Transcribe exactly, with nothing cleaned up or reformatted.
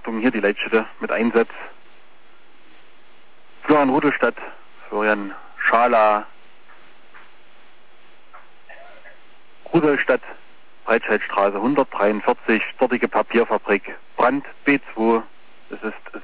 Achtung, hier die Leitschütte mit Einsatz. Florian Rudolstadt, Florian Schala, Rudolstadt, Breitscheidstraße hundertdreiundvierzig, dortige Papierfabrik, Brand B zwei, es ist